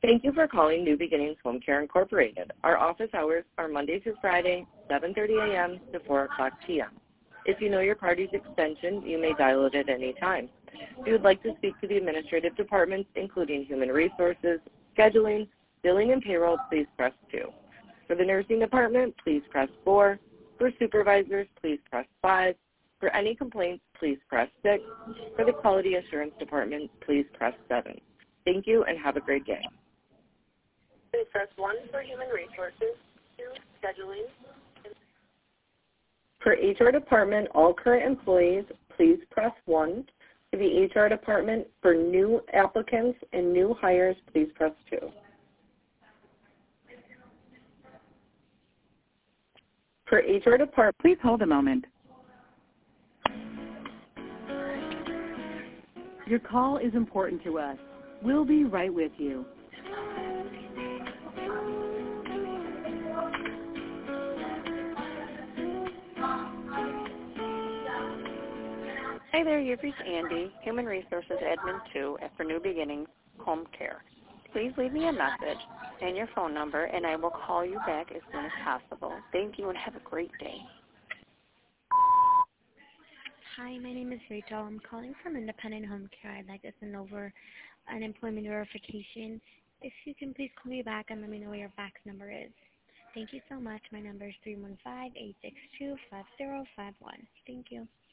Thank you for calling New Beginnings Home Care Incorporated. Our office hours are Monday through Friday, 7:30 a.m. to 4 o'clock p.m. If you know your party's extension, you may dial it at any time. If you would like to speak to the administrative departments, including human resources, scheduling, billing, and payroll, please press 2. For the nursing department, please press 4. For supervisors, please press 5. For any complaints, please press 6. For the quality assurance department, please press 7. Thank you and have a great day. Please press 1 for human resources, 2 scheduling. For HR department, all current employees, please press 1. For the HR department, for new applicants and new hires, please press 2. For HR department, please hold a moment. Your call is important to us. We'll be right with you. Hi there, you've reached Andy, Human Resources Admin 2 for New Beginnings Home Care. Please leave me a message and your phone number, and I will call you back as soon as possible. Thank you and have a great day. Hi, my name is Rachel. I'm calling from Independent Home Care. I'd like to send over an employment verification. If you can please call me back and let me know what your fax number is. Thank you so much. My number is 315-862-5051. Thank you.